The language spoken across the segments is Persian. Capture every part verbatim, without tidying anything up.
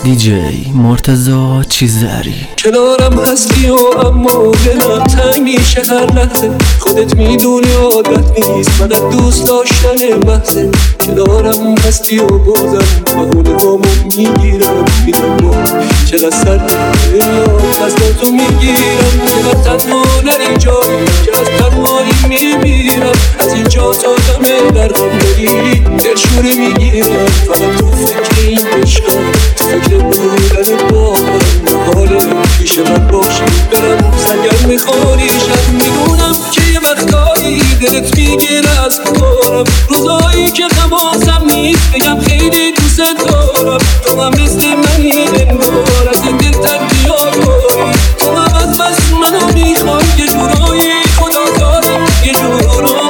دیجی مرتضی چیزری. کنارم هستی و اما دلم تنگ میشه هر لحظه. خودت میدونی عادت نیست فقط دوست داشتن محضه. کنارم هستی و بازم بهونه هامو میگیرم میدونم چقدر سر دنیا از تو میگیرم. چقدر تنها نری جایی که از تنهایی میمیرم. از اینجا تا دم برقم بری دلشوره میگیرم. فقط تو فکر این عشقم، تو فکر بودن با من حال پیش من باشی. برم سنگر میخوری شب میدونم که یه وقتایی دلت میگیره از کارم. روزایی که حواسم نیست بگم خیلی دوست دارم. تو هم مثل منی انگار از این دل تنگی ها داری. تو هم از بس منو میخوای یه جورایی خدا دارم یه جورایی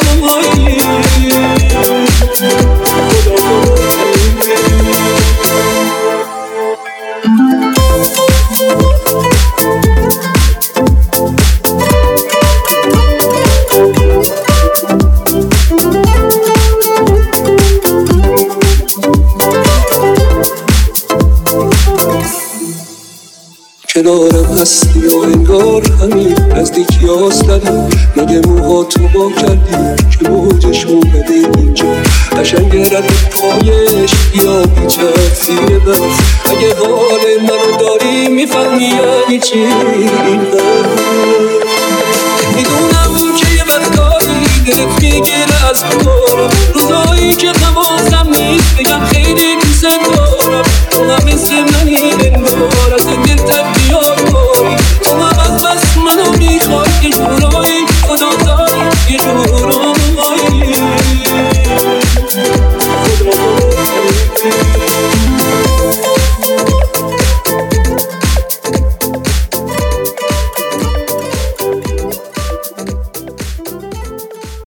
کنارم هستی و انگار همین نزدیکی هستنم. مگه موها تو با کردی که موجش اومده اینجا. قشنگ رد پایش یا بیچه زیر برف. اگه حال منو داری میفهمی یعنی چی این حرف. میدونم که یه وقتایی دلت میگیره از کارم. روزایی که حواسم نیست بگم خیلی دوست دارم.